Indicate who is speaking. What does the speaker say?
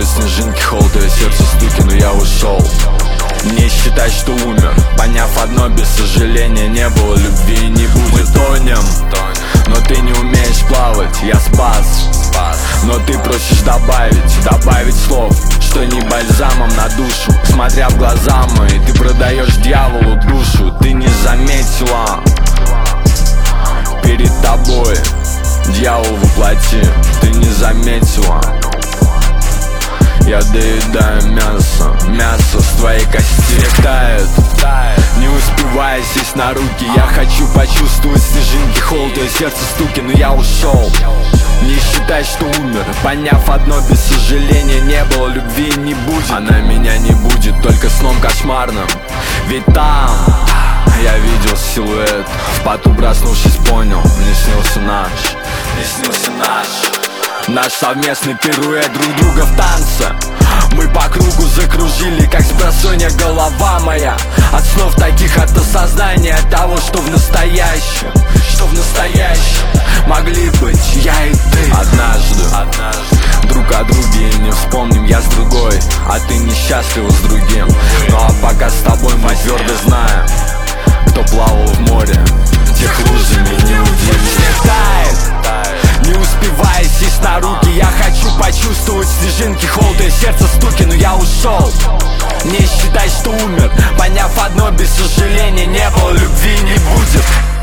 Speaker 1: снежинки, холод, и сердце стуки, но я ушел. Не считай, что умер, поняв одно, без сожаления не было любви и не будет. Мы тонем, но ты не умеешь плавать, я спас. Но ты просишь добавить слов, что не бальзамом на душу. Смотря в глаза мои, ты продаешь дьяволу душу. Ты не заметила, перед тобой дьявол воплоти. Ты не заметила, я доедаю мясо с твоей кости. Тает, не успевая сесть на руки. Я хочу почувствовать снежинки, холод и сердце стуки, но я ушел. Не считай, что умер, поняв одно, без сожаления не было любви и не будет. Она меня не будет, только сном кошмарным. Ведь там я видел силуэт, в поту проснувшись понял, мне снился наш совместный пируэт друг друга в танце. Мы по кругу закружили, как спросонья голова моя. От снов таких, от осознания того, что в настоящем могли быть я и ты. Однажды друг о друге и не вспомним. Я с другой, а ты несчастлива с другим. Ну а пока с тобой мы твердо знаем, кто плавал в море, тех лужами не удивишь. Не успевая сесть на руки, я хочу почувствовать снежинки, холод и сердце стуки, но я ушел. Не считай, что умер, поняв одно, без сожаления не было любви и не будет.